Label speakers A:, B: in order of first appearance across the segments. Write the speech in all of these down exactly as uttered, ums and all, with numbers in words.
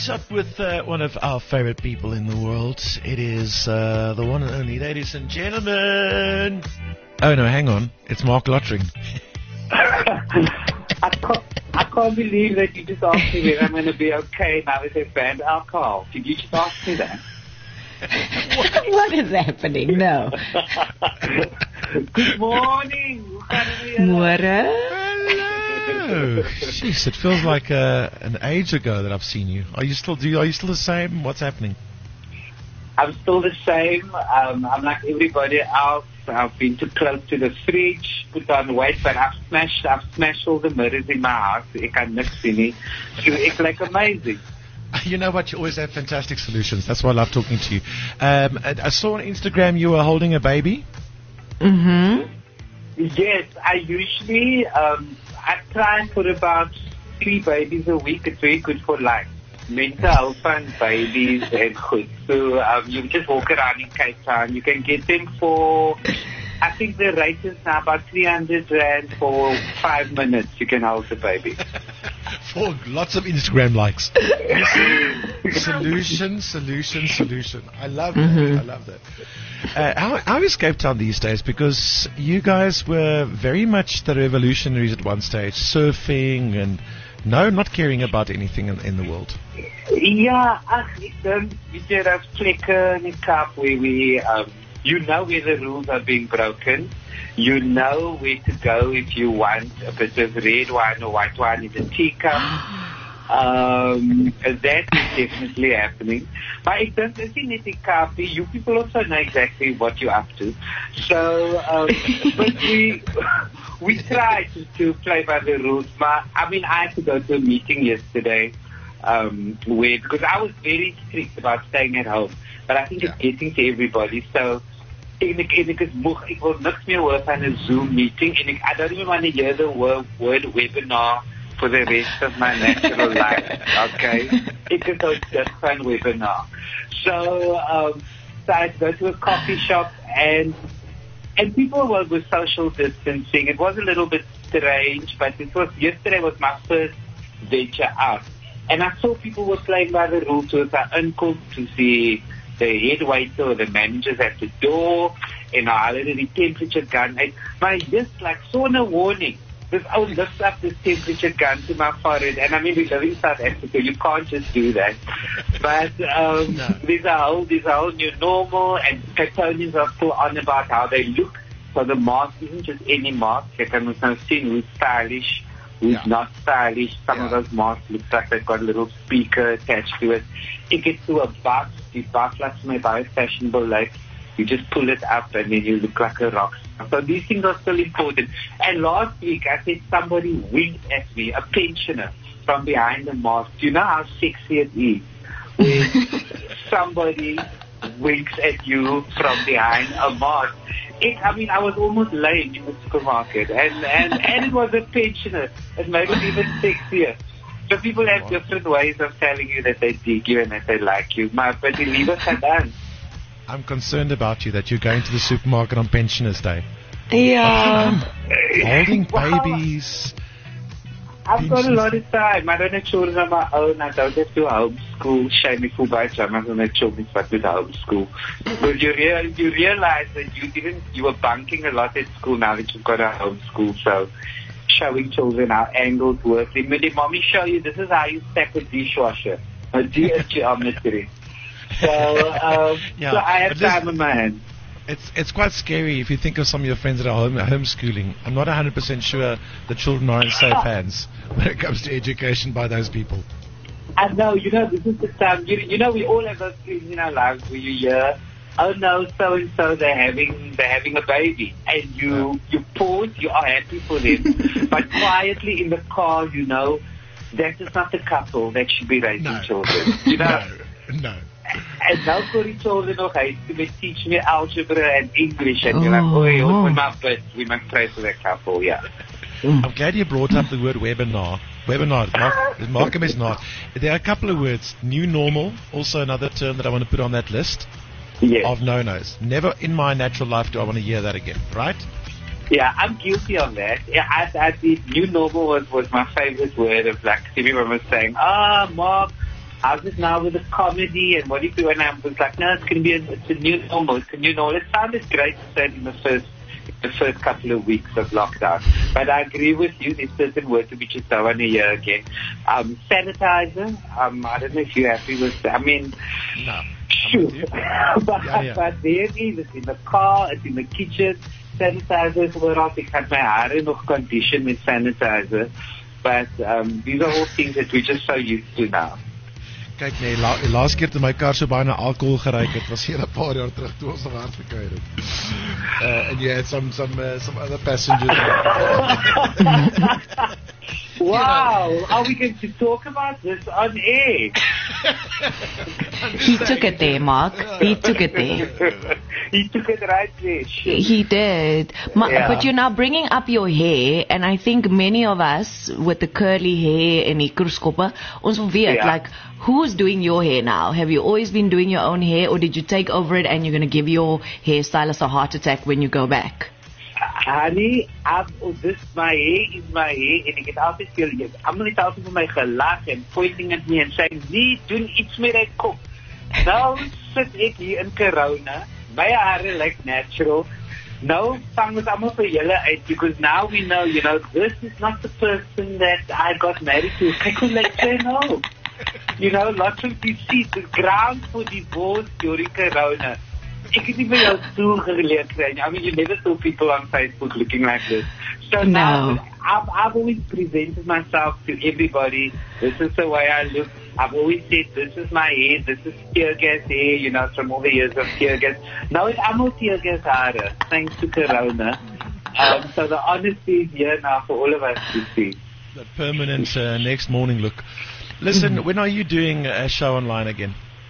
A: What's up with uh, one of our favorite people in the world? It is uh, the one and only, ladies and gentlemen. Oh no, hang on. It's Mark Lottering.
B: I can't, I can't believe that you just asked me whether I'm going to be okay now with a band alcohol. Did you just ask me that?
C: what? what is happening? No.
B: Good morning.
C: Mora.
A: Hello. Jeez, it feels like uh, an age ago that I've seen you. Are you still? Do you, are you still the same? What's happening?
B: I'm still the same. Um, I'm like everybody else. I've been too close to the fridge, put on weight, but I've smashed, I've smashed all the mirrors in my house. I can't mix any. So it's like amazing.
A: You know what? You always have fantastic solutions. That's why I love talking to you. Um, I, I saw on Instagram you were holding a baby.
C: Mm-hmm.
B: Yes, I usually, um, I try and put about three babies a week. It's very good for life. Mental health and babies and good. So um, you just walk around in Cape Town. You can get them for, I think the rate is now about three hundred rand for five minutes. You can hold the baby.
A: For lots of Instagram likes. Solution, solution, solution. I love
C: Mm-hmm.
A: that. I love that. Uh, how, how is Cape Town these days? Because you guys were very much the revolutionaries at one stage, surfing and no, not caring about anything in, in the world.
B: Ja, ach, ek dink, weet jy, daar's plekke in die Kaap where we, um, you know where the rules are being broken. You know where to go if you want a bit of red wine or white wine in the teacup. Um, that is definitely happening. But ek dink, is nie net die Kaap nie. You people also know exactly what you're up to. So, um, but we... We tried to, to play by the rules, but I mean, I had to go to a meeting yesterday, um, where, because I was very strict about staying at home, but I think yeah. it's getting to everybody, so, en ek, en ek is moeg, ek wil niks meer hoor van a Zoom meeting, and ek, I don't even want to hear the word, word webinar for the rest of my natural life, okay? Ek is ook just van webinar. So, um, so I had to go to a coffee shop, and And people were with social distancing. It was a little bit strange, but it was, yesterday was my first venture out. And I saw people were playing by the rules. So I uncle to see the head waiter or the managers at the door, and I had the temperature gun. I, my just like saw no warning. This I would lift up this temperature gun to my forehead, and I mean we live in South Africa, you can't just do that. But um, no. there's a whole there's a whole new normal, and Capetonians are still on about how they look. So the mask isn't just any mask. You can also see who's stylish, who's yeah. not stylish. Some yeah. of those masks look like they've got a little speaker attached to it. It gets to a bus. You bus like my very fashionable life. You just pull it up and then you look like a rock star. So these things are still important. And last week I said somebody winked at me, a pensioner, from behind the mask. Do you know how sexy it is when somebody winks at you from behind a mask? It, I mean, I was almost lame in the supermarket. And, and, and it was a pensioner. It made it even sexier. So people have different ways of telling you that they dig you and that they like you. Maar but die liefde gaan aan.
A: I'm concerned about you that you're going to the supermarket on Pensioners Day.
C: Yeah.
A: Holding babies.
B: I've got a lot of time. I don't have children of my own. I don't have to homeschool. Shame for by time. I don't have children but with homeschool. Because you, real, you realize that you didn't, you were bunking a lot at school now that you've got a homeschool. So showing children how angles work. Let me, mommy show you, this is how you stack a dishwasher. A geometry. So, um,
A: yeah,
B: so I have time on my hands.
A: It's it's quite scary if you think of some of your friends that are home, homeschooling. I'm not one hundred percent sure the children are in safe hands when it comes to education by those people.
B: I know, you know, this is the time. You, you know, we all have those things in our lives where you hear, oh no, so and so they're having they're having a baby, and you yeah. you pause, you are happy for them, but quietly in the car, you know, that is not the couple that should be raising
A: no.
B: children. You know,
A: no, no.
B: And now for die children nog, hy to teach me algebra and English, and oh. you're like, oh, hold my butt, we must pray for that couple, yeah.
A: I'm glad you brought up the word webinar. Webinar, Mark, Markham is not. There are a couple of words. New normal, also another term that I want to put on that list
B: yes.
A: of no-nos. Never in my natural life do I want to hear that again, right?
B: Yeah, I'm guilty of that. Yeah, I, I, the new normal was, was my favorite word of like, everyone was saying, ah, oh, Mark, how's it now with the comedy and what if you, and I was like, no, it's going to be, a, it's a new normal, it's a new normal. It sounded great to say in the first, the first couple of weeks of lockdown. But I agree with you, there's certain words we just don't want to hear again. Um, sanitizer, um, I don't know if you're happy with that. I mean,
A: no.
B: shoot. but,
A: yeah, yeah.
B: but there it is, it's in the car, it's in the kitchen. Sanitizer is oral. Ek had my hare nog condition with sanitizer. But um, these are all things that we're just so used to now.
A: Kyk nee, la, die laaste keer toe my kar so baie na alkohol geruik het, was hier 'n paar jaar terug toe ons nog hard gekry het. Uh, and you had some some uh, some other passengers.
B: Wow, are we going to talk about this on air?
C: He took it there, Mark. He took it there.
B: He took it right there. Shit.
C: He did. Ma-
B: Yeah.
C: But you're now bringing up your hair, and I think many of us with the curly hair and die kroeskoppe, ons wil weet,
B: Yeah.
C: like, who's doing your hair now? Have you always been doing your own hair, or did you take over it and you're going to give your hairstylist a heart attack when you go back?
B: Honey, I've, oh, this, my hair is my hair, en ek het altyd veel, allemaal het altyd vir my gelach en pointing at me en saying, nee, doen iets met die kop. Nou sit ek hier in corona, my hare lyk natural, nou vang ons allemaal vir julle uit, because now we know, you know, this is not the person that I got married to. Kyk hoe lyk sy nou. You know, lots of deceit, the ground for divorce during corona. Ek het nie by jou stoel geleerd kry. I mean, you never saw people on Facebook looking like this. So
C: No.
B: now, I've, I've always presented myself to everybody. This is the way I look. I've always said, this is my hair, this is tear gas hair, you know, from all the years of tear gas. Now it's almal tear gas hare, thanks to Corona. Um, so the honesty is here now for all of us to see.
A: The permanent uh, next morning look. Listen, when are you doing a show online again?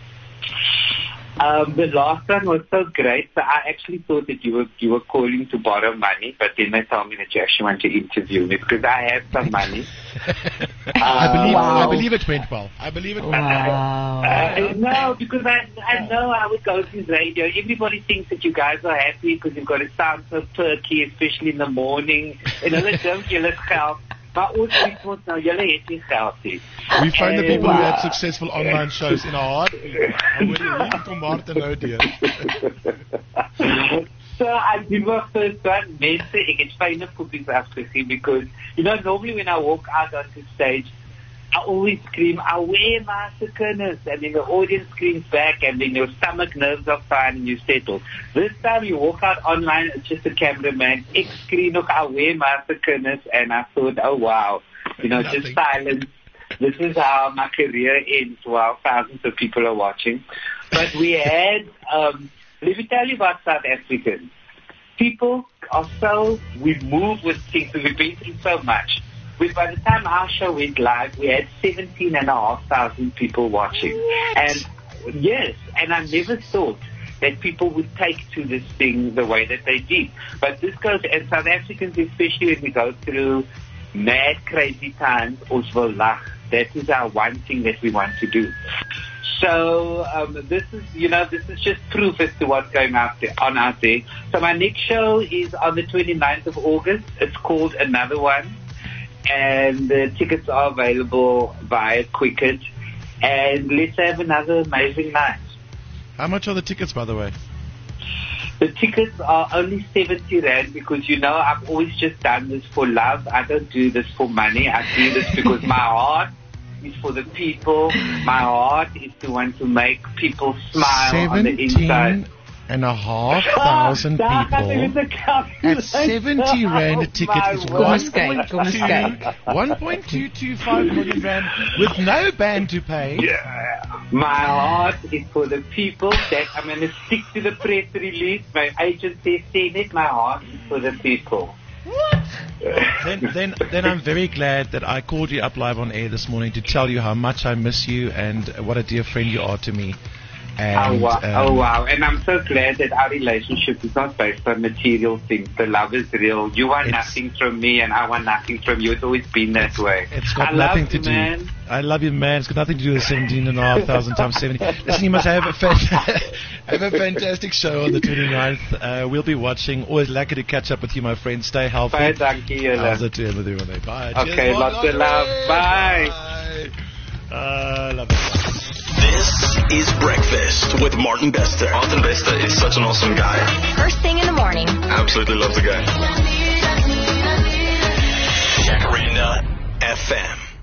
B: Um, the last one was so great, so I actually thought that you were you were calling to borrow money, but then they told me that you actually want to interview me because I have some money.
A: I believe
C: wow.
A: I believe it went well. I believe it went well.
C: Wow.
B: Uh, no, because I I know how it goes in radio. Everybody thinks that you guys are happy because you've got to sound so perky, especially in the morning. En hulle dink julle het geld. Maar ons weet mos nou, julle het nie geld nie.
A: We find the
B: And,
A: people who
B: uh,
A: have successful online shows in our heart. And we're here to Martin nou dear.
B: So I did my first one. Mense, ek het fyne poepies afgegee because, you know, normally when I walk out onto stage, I always scream, away massacres, and then the audience screams back, and then your stomach nerves are fine and you settle. This time you walk out online, it's just a cameraman, ek scream ook away massacres, and I thought, oh wow, you know, just
A: Nothing.
B: silence. This is how my career ends while thousands of people are watching. But we had, um, let me tell you about South Africans. People are so, we move with things, we've been through so much. We, by the time our show went live, we had seventeen and a half thousand people watching.
C: What?
B: And yes, and I never thought that people would take to this thing the way that they did. But this goes, and South Africans, especially when we go through mad, crazy times, ons wil lag. That is our one thing that we want to do. So um, this is, you know, this is just proof as to what's going out there, on out there. So my next show is on the twenty-ninth of August. It's called Another One. And the tickets are available via Quicket. And let's have another amazing night.
A: How much are the tickets, by the way?
B: The tickets are only seventy rand because, you know, I've always just done this for love. I don't do this for money. I do this because my heart is for the people. My heart is to want to make people smile on the inside.
A: And a half thousand
B: Daar gaan we met
A: people
B: de calculator.
A: at seventy rand a ticket
B: Oh,
A: is
B: my
C: Kom
A: one
C: ons kyk, kom ons kyk.
A: one point two two five million rand with no band to pay.
B: Yeah. My heart is for the people that I'm going to stick to the press release. My agent says, send it. My heart is for the people.
A: Then, then, then I'm very glad that I called you up live on air this morning to tell you how much I miss you and what a dear friend you are to me. And,
B: oh, wow.
A: um,
B: oh, wow. And I'm so glad that our relationship is not based on material things. The love is real. You want
A: It's-
B: nothing from me and I want nothing from you. It's always been that way.
A: It's got
B: I
A: nothing
B: love
A: to
B: you,
A: do.
B: man.
A: I love you, man. It's got nothing to do with seventeen and a half thousand times seventy. Listen, you must have a fan- have a fantastic show on the twenty-ninth. Uh, we'll be watching. Always lucky to catch up with you, my friend. Stay healthy.
B: Baie dankie julle.
A: How's it to you, Bye.
B: Okay,
A: Cheers,
B: lots of love. Bye.
A: Bye. Uh, love it.
D: This is Breakfast with Martin Bester.
E: Martin Bester is such an awesome guy.
F: First thing in the morning.
E: Absolutely love the guy.
D: Jacaranda F M.